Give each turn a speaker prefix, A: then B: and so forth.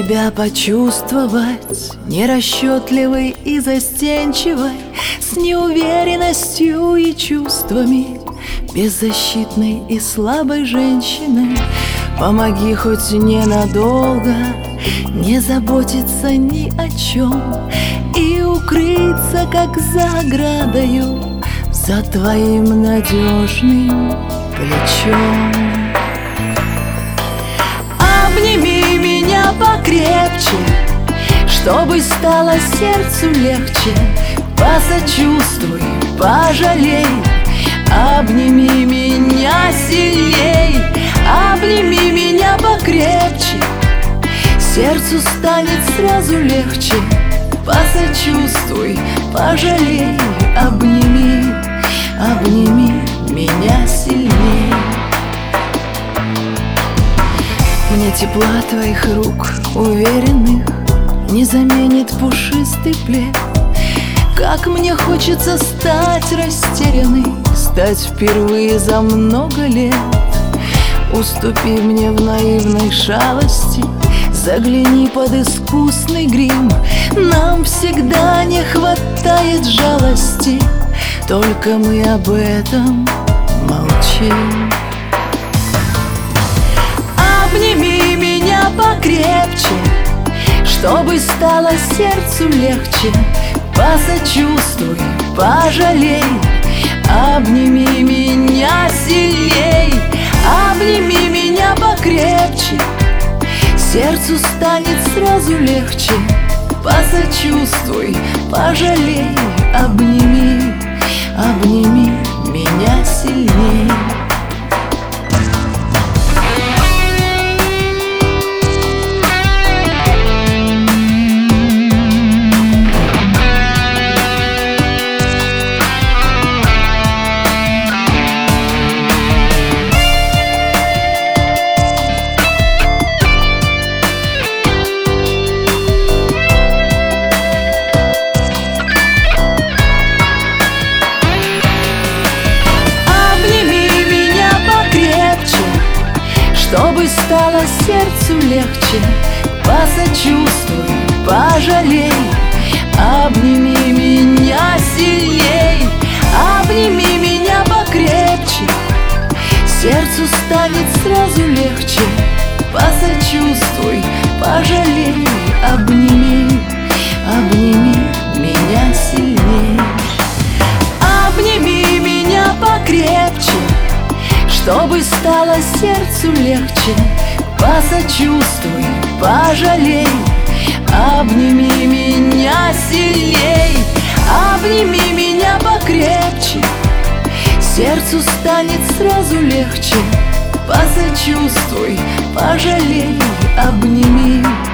A: тебя почувствовать, нерасчетливой и застенчивой, с неуверенностью и чувствами, беззащитной и слабой женщиной. Помоги хоть ненадолго не заботиться ни о чем и укрыться, как за оградою, за твоим надежным плечом. Обними меня покрепче, чтобы стало сердцу легче. Посочувствуй, пожалей, обними меня сильней. Обними меня покрепче, сердцу станет сразу легче. Посочувствуй, пожалей, обними, обними меня сильней. Мне тепла твоих рук уверенных не заменит пушистый плед. Как мне хочется стать растерянной, стать впервые за много лет. Уступи мне в наивной шалости, загляни под искусный грим. Нам всегда не хватает жалости, только мы об этом молчим. Обними меня покрепче, чтобы стало сердцу легче. Посочувствуй, пожалей, обними меня сильней. Обними меня покрепче, сердцу станет сразу легче. Посочувствуй, пожалей, обними, обними меня сильней. Чтобы стало сердцу легче, посочувствуй, пожалей, обними меня сильней. Обними меня покрепче, сердцу станет сразу легче. Посочувствуй, пожалей, обними, обними меня сильней. Обними меня покрепче, чтобы стало сердцу легче. Посочувствуй, пожалей, обними меня сильней. Обними меня покрепче, сердцу станет сразу легче. Посочувствуй, пожалей, обними.